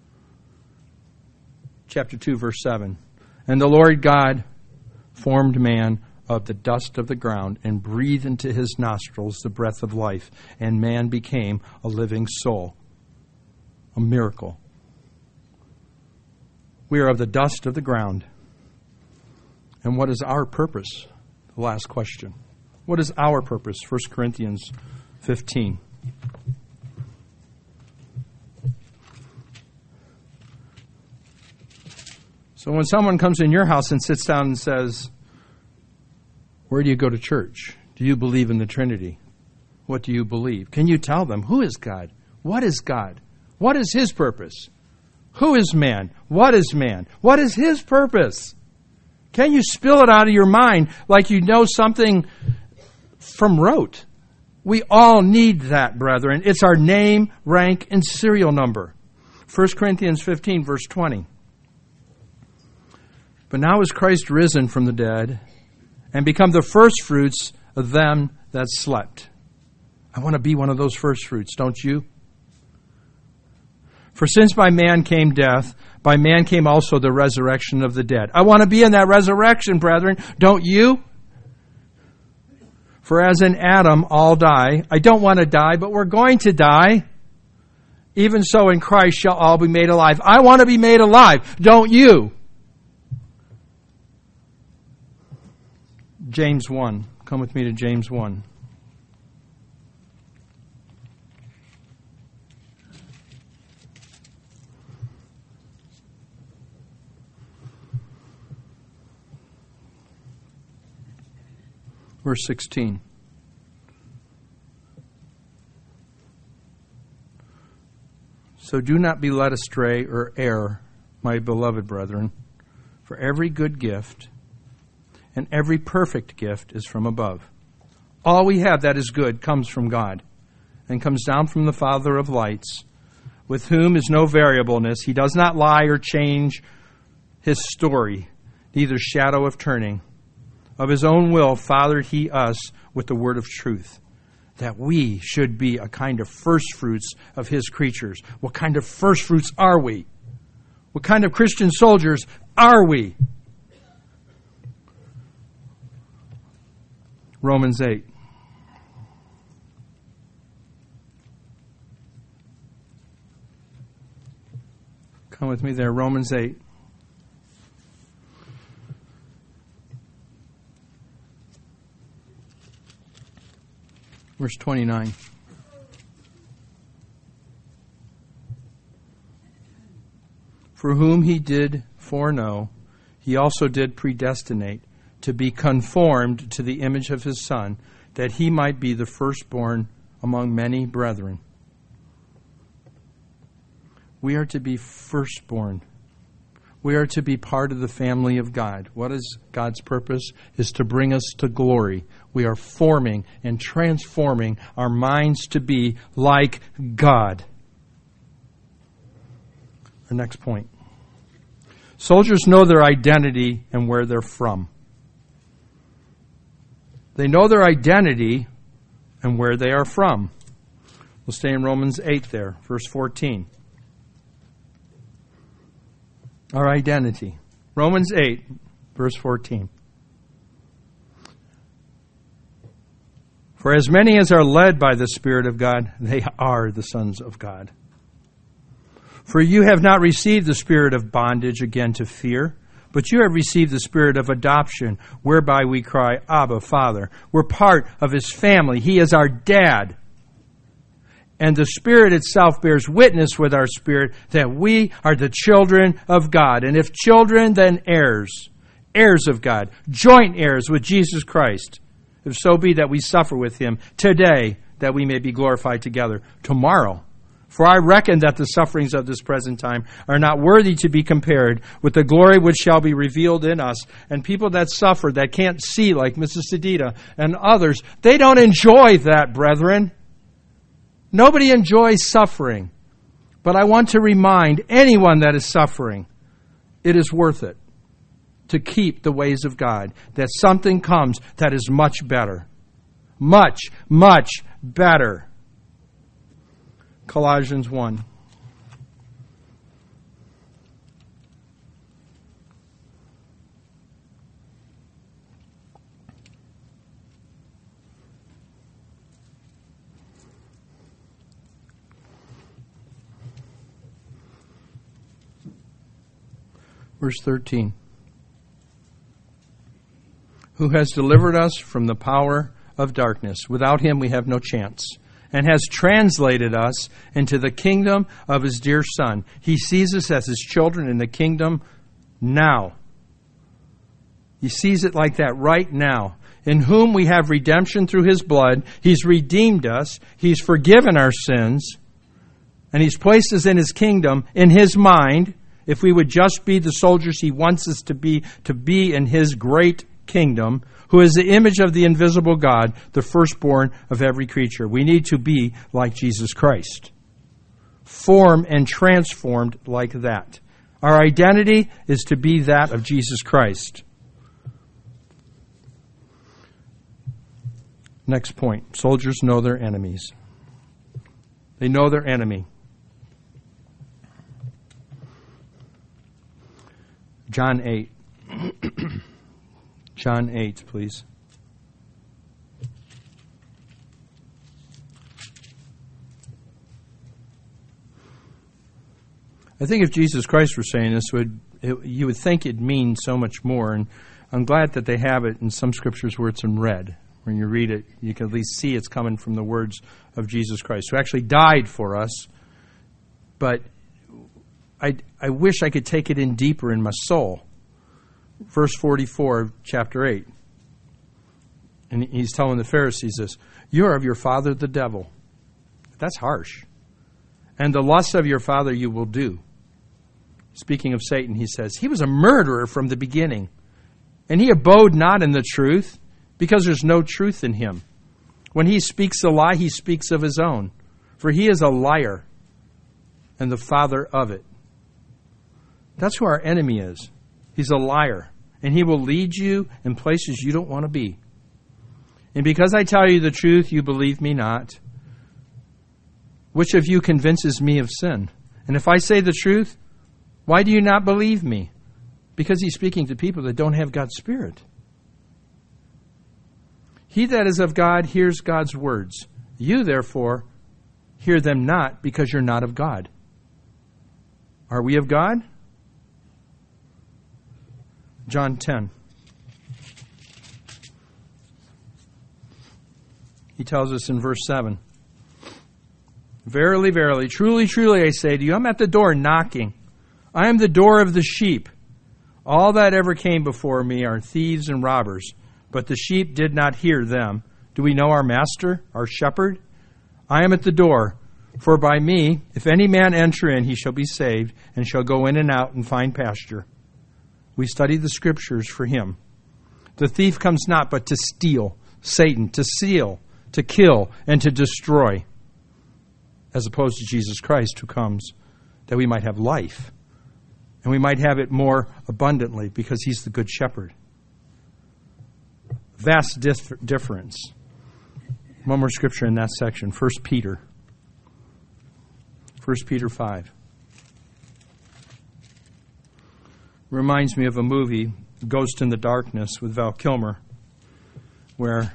Chapter 2, verse 7. And the Lord God formed man of the dust of the ground and breathed into his nostrils the breath of life, and man became a living soul. A miracle. We are of the dust of the ground. And what is our purpose? The last question. What is our purpose? 1 Corinthians 15. So when someone comes in your house and sits down and says, where do you go to church? Do you believe in the Trinity? What do you believe? Can you tell them, who is God? What is God? What is his purpose? Who is man? What is man? What is his purpose? Can you spill it out of your mind like you know something from rote? We all need that, brethren. It's our name, rank, and serial number. 1 Corinthians 15, verse 20. But now is Christ risen from the dead and become the firstfruits of them that slept. I want to be one of those firstfruits, don't you? For since by man came death, by man came also the resurrection of the dead. I want to be in that resurrection, brethren, don't you? For as in Adam all die, I don't want to die, but we're going to die. Even so in Christ shall all be made alive. I want to be made alive, don't you? James 1. Come with me to James 1. Verse 16. So do not be led astray or err, my beloved brethren, for every good gift and every perfect gift is from above. All we have that is good comes from God and comes down from the Father of lights, with whom is no variableness. He does not lie or change his story, neither shadow of turning. Of his own will fathered he us with the word of truth, that we should be a kind of firstfruits of his creatures. What kind of firstfruits are we? What kind of Christian soldiers are we? Romans 8. Come with me there, Romans 8. Verse 29. For whom he did foreknow, he also did predestinate to be conformed to the image of his Son, that he might be the firstborn among many brethren. We are to be firstborn. We are to be part of the family of God. What is God's purpose? Is to bring us to glory. We are forming and transforming our minds to be like God. Our next point. Soldiers know their identity and where they're from. They know their identity and where they are from. We'll stay in Romans 8 there, verse 14. Our identity. Romans 8, verse 14. For as many as are led by the Spirit of God, they are the sons of God. For you have not received the spirit of bondage again to fear, but you have received the spirit of adoption, whereby we cry, Abba, Father. We're part of His family. He is our dad. And the Spirit itself bears witness with our spirit that we are the children of God. And if children, then heirs, heirs of God, joint heirs with Jesus Christ. If so be that we suffer with Him today, that we may be glorified together tomorrow. For I reckon that the sufferings of this present time are not worthy to be compared with the glory which shall be revealed in us. And people that suffer, that can't see, like Mrs. Sedita and others, they don't enjoy that, brethren. Nobody enjoys suffering. But I want to remind anyone that is suffering, it is worth it to keep the ways of God, that something comes that is much better. Much, much better. Colossians 1. Verse 13. Who has delivered us from the power of darkness. Without Him we have no chance. And has translated us into the kingdom of His dear Son. He sees us as His children in the kingdom now. He sees it like that right now. In whom we have redemption through His blood. He's redeemed us. He's forgiven our sins. And He's placed us in His kingdom, in His mind. If we would just be the soldiers He wants us to be in His great kingdom, who is the image of the invisible God, the firstborn of every creature. We need to be like Jesus Christ. Formed and transformed like that. Our identity is to be that of Jesus Christ. Next point. Soldiers know their enemies. They know their enemy. John 8. John 8, please. I think if Jesus Christ were saying this, you would think it'd mean so much more. And I'm glad that they have it in some scriptures where it's in red. When you read it, you can at least see it's coming from the words of Jesus Christ, who actually died for us. But I wish I could take it in deeper in my soul. Verse 44 of chapter 8. And he's telling the Pharisees this. You are of your father the devil. That's harsh. And the lusts of your father you will do. Speaking of Satan, he says, he was a murderer from the beginning. And he abode not in the truth, because there's no truth in him. When he speaks a lie, he speaks of his own. For he is a liar and the father of it. That's who our enemy is. He's a liar, and he will lead you in places you don't want to be. And because I tell you the truth, you believe me not. Which of you convinces me of sin? And if I say the truth, why do you not believe me? Because he's speaking to people that don't have God's Spirit. He that is of God hears God's words. You, therefore, hear them not, because you're not of God. Are we of God? John 10. He tells us in verse 7. Verily, verily, truly, truly, I say to you, I'm at the door knocking. I am the door of the sheep. All that ever came before me are thieves and robbers, but the sheep did not hear them. Do we know our master, our shepherd? I am at the door. For by me, if any man enter in, he shall be saved, and shall go in and out and find pasture. We study the Scriptures for him. The thief comes not but to steal, Satan, to steal, to kill, and to destroy, as opposed to Jesus Christ, who comes that we might have life, and we might have it more abundantly, because he's the good shepherd. Vast difference. One more scripture in that section, 1 Peter. 1 Peter 5. Reminds me of a movie, Ghost in the Darkness, with Val Kilmer, where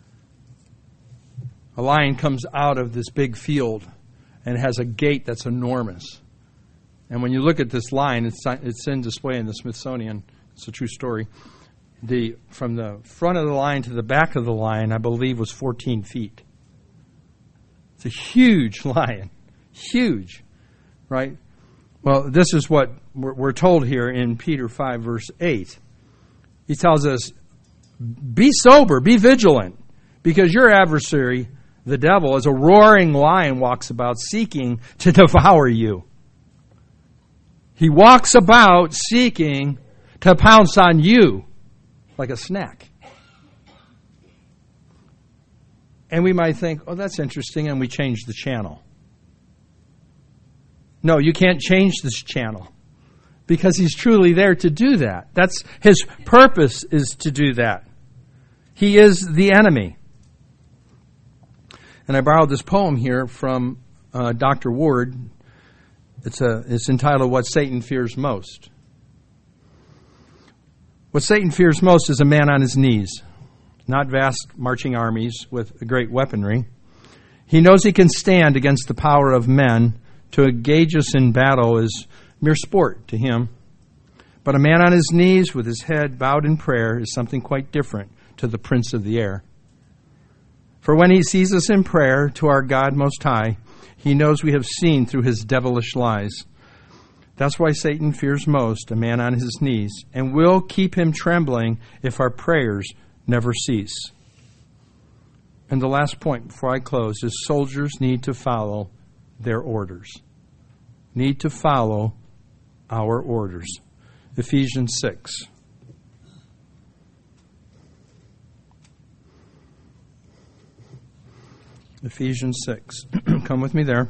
a lion comes out of this big field and has a gate that's enormous. And when you look at this lion, it's in display in the Smithsonian. It's a true story. From the front of the lion to the back of the lion, I believe, was 14 feet. It's a huge lion. Huge. Right? Well, this is what we're told here in Peter 5, verse 8. He tells us, be sober, be vigilant, because your adversary, the devil, as a roaring lion, walks about seeking to devour you. He walks about seeking to pounce on you like a snack. And we might think, oh, that's interesting, and we change the channel. No, you can't change this channel, because he's truly there to do that. That's his purpose, is to do that. He is the enemy. And I borrowed this poem here from Dr. Ward. It's entitled, What Satan Fears Most. What Satan fears most is a man on his knees, not vast marching armies with great weaponry. He knows he can stand against the power of men. To engage us in battle is mere sport to him. But a man on his knees with his head bowed in prayer is something quite different to the prince of the air. For when he sees us in prayer to our God Most High, he knows we have seen through his devilish lies. That's why Satan fears most a man on his knees, and will keep him trembling if our prayers never cease. And the last point before I close is soldiers need to follow their orders. Need to follow our orders. Ephesians 6. Ephesians 6. Come with me there.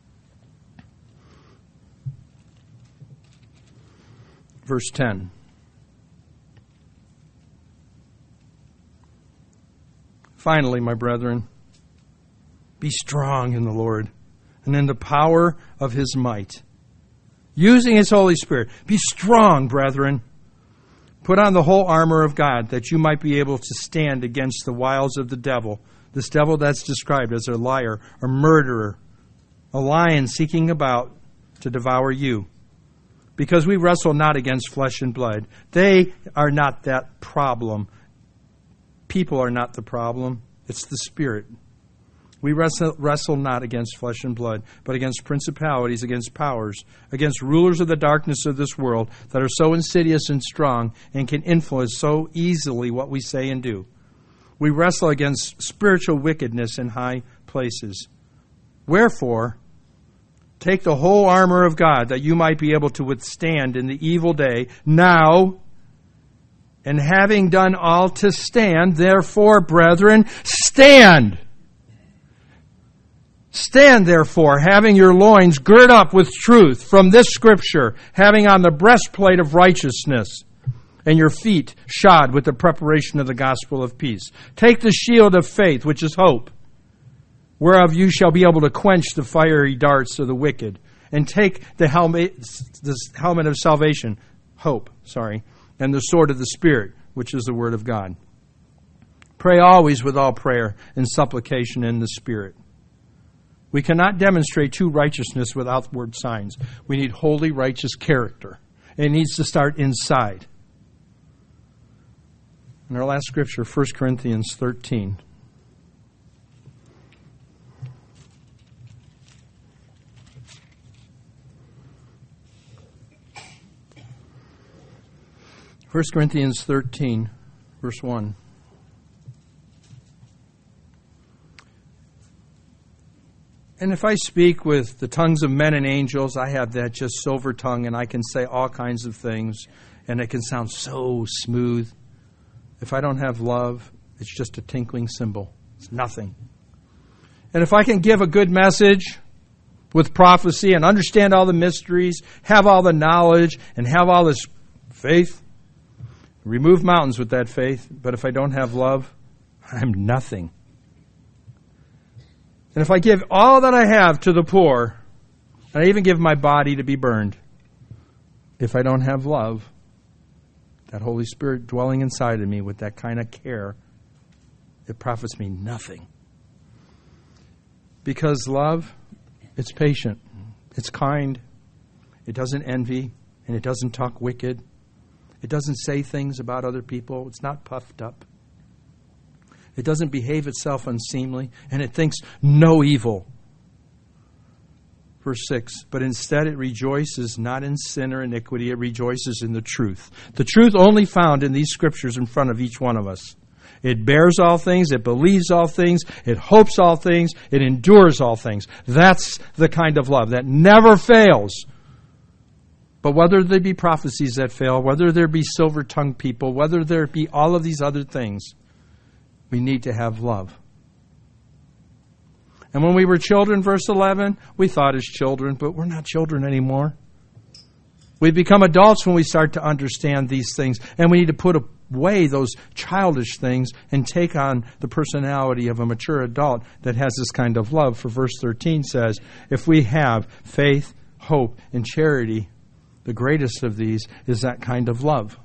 Verse 10. Finally, my brethren, be strong in the Lord and in the power of his might, using his Holy Spirit. Be strong, brethren. Put on the whole armor of God, that you might be able to stand against the wiles of the devil. This devil that's described as a liar, a murderer, a lion seeking about to devour you. Because we wrestle not against flesh and blood. They are not that problem. People are not the problem. It's the Spirit. We wrestle not against flesh and blood, but against principalities, against powers, against rulers of the darkness of this world that are so insidious and strong and can influence so easily what we say and do. We wrestle against spiritual wickedness in high places. Wherefore, take the whole armor of God, that you might be able to withstand in the evil day. Now, and having done all to stand, therefore, brethren, stand. Stand, therefore, having your loins girt up with truth from this Scripture, having on the breastplate of righteousness, and your feet shod with the preparation of the gospel of peace. Take the shield of faith, which is hope, whereof you shall be able to quench the fiery darts of the wicked, and take the helmet of salvation, and the sword of the Spirit, which is the word of God. Pray always with all prayer and supplication in the Spirit. We cannot demonstrate true righteousness with outward signs. We need holy, righteous character. It needs to start inside. And our last scripture, 1 Corinthians 13. First Corinthians 13, verse 1. And if I speak with the tongues of men and angels, I have that just silver tongue, and I can say all kinds of things, and it can sound so smooth. If I don't have love, it's just a tinkling cymbal. It's nothing. And if I can give a good message with prophecy and understand all the mysteries, have all the knowledge, and have all this faith, remove mountains with that faith, but if I don't have love, I'm nothing. And if I give all that I have to the poor, and I even give my body to be burned, if I don't have love, that Holy Spirit dwelling inside of me with that kind of care, it profits me nothing. Because love, it's patient, it's kind, it doesn't envy, and it doesn't talk wicked. It doesn't say things about other people. It's not puffed up. It doesn't behave itself unseemly, and it thinks no evil. Verse 6, but instead it rejoices not in sin or iniquity, it rejoices in the truth. The truth only found in these scriptures in front of each one of us. It bears all things, it believes all things, it hopes all things, it endures all things. That's the kind of love that never fails. But whether there be prophecies that fail, whether there be silver-tongued people, whether there be all of these other things, we need to have love. And when we were children, verse 11, we thought as children, but we're not children anymore. We become adults when we start to understand these things, and we need to put away those childish things and take on the personality of a mature adult that has this kind of love. For verse 13 says, if we have faith, hope, and charity, the greatest of these is that kind of love.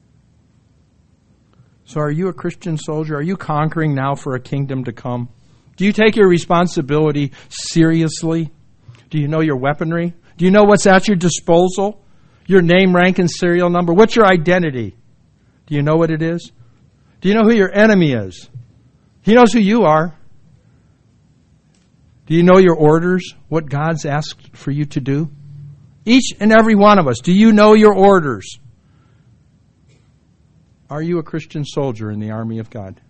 So are you a Christian soldier? Are you conquering now for a kingdom to come? Do you take your responsibility seriously? Do you know your weaponry? Do you know what's at your disposal? Your name, rank, and serial number? What's your identity? Do you know what it is? Do you know who your enemy is? He knows who you are. Do you know your orders? What God's asked for you to do? Each and every one of us, do you know your orders? Are you a Christian soldier in the army of God?